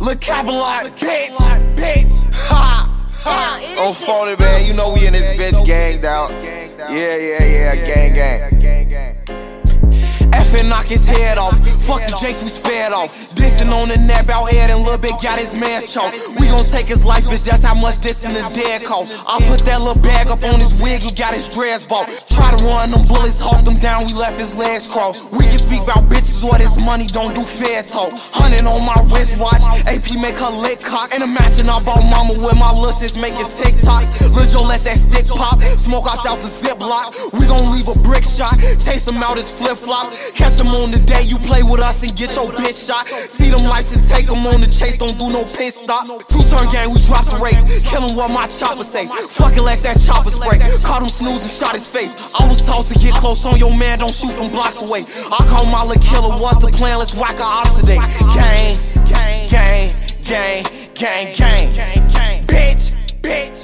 Look Cabalot, bitch. Ha. On phone, man. You know we in this bitch gang down. Yeah, gang. Effing knock his head off. Fuck the Jakes, we spared off. Dissing on the nap out here, and Lil Bit got his man choked. We gon' take his life, bitch, that's how much dissing the dead cost. I put that little bag up on his wig, he got his dreads bought. Try to run them bullets, hawk them down, we left his legs crossed. We can speak about bitches or this money, don't do fair talk. 100 on my wristwatch, AP make her lick cock. And imagine I bought mama with my lil' sis making TikToks. Lil' Joe let that stick pop, smoke out the ziplock. We gon' leave a brick shot, chase him out his flip-flops. Catch him on the day you play with us and get your bitch shot. See them lights and take them on the chase, don't do no pit stop. Two-turn gang, we drop the race, kill him what my chopper say. Fuck it, let that chopper spray. Caught him snoozing, shot his face. I was taught to get close on your man, don't shoot from blocks away. I call my little killer, what's the plan? Let's whack our ops today. Gang. Bitch.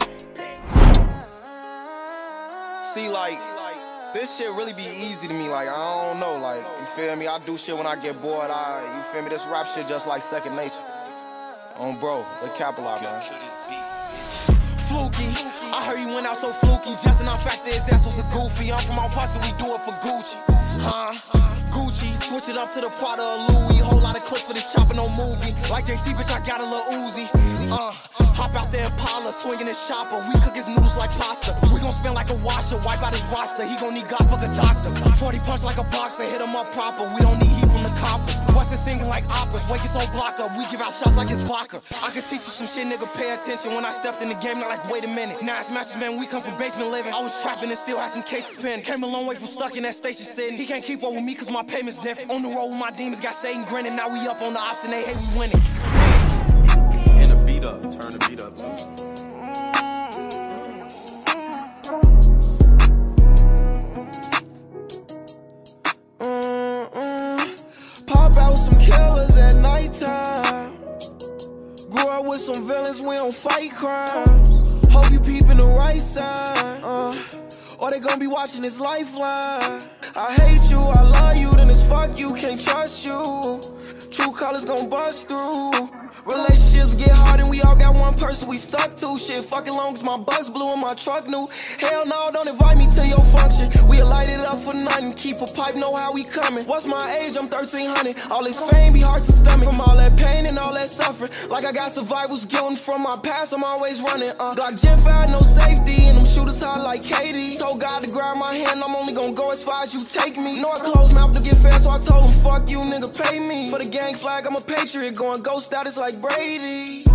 See, like, this shit really be easy to me, like, I don't know, like, you feel me? I do shit when I get bored, you feel me? This rap shit just like second nature. Bro, the Cabalot, man. Fluky, I heard you went out so fluky, just enough fact that his ass was a goofy. I'm from Mount Pussy, we do it for Gucci. Gucci, switch it up to the Prada or Louis. Whole lot of clips for this chopper, no movie. Like JC, bitch, I got a little Uzi. Hop out there Impala, swinging his chopper. We cook his noodles like pasta. We gon' spin like a washer, wipe out his roster. He gon' need God fuck a doctor. 40 punch like a boxer, hit him up proper. We don't need heat from the coppers. What's it singing like operas? Wake his whole block up. We give out shots like it's vodka. I can teach you some shit, nigga. Pay attention. When I stepped in the game, not like wait a minute. Now it's Masters, man. We come from basement living. I was trapping and still had some cases pinned. Came a long way from stuck in that station sitting. He can't keep up with me cause my payment's different. On the road with my demons, got Satan grinning. Now we up on the ops and they hate we winning. And the beat up, turn the beat up too. Pop out some killers at nighttime. Grew up with some villains, we don't fight crimes. Hope you peeping the right side, or they gon' be watching this lifeline. I hate you, I love you, then it's fuck you, can't trust you. True colors gon' bust through. Relationships get hard and we all got one person we stuck to. Shit, fucking long as my bucks blue and my truck new. Hell no, don't invite me to your function. We'll light it up for nothing, keep a pipe, know how we coming. What's my age? I'm 1300. All this fame be hard to stomach. From all that pain and all that suffering, like I got survival's guilt from my past, I'm always running. Glock Gen 5, no safety, and them shooters hot like Katie. Told God to grab my hand, I'm only gon' go as far as you take me. Know I closed mouth to get fed, so I told him fuck you, nigga, pay me. For the gang flag, I'm a patriot, going ghost status like Brady.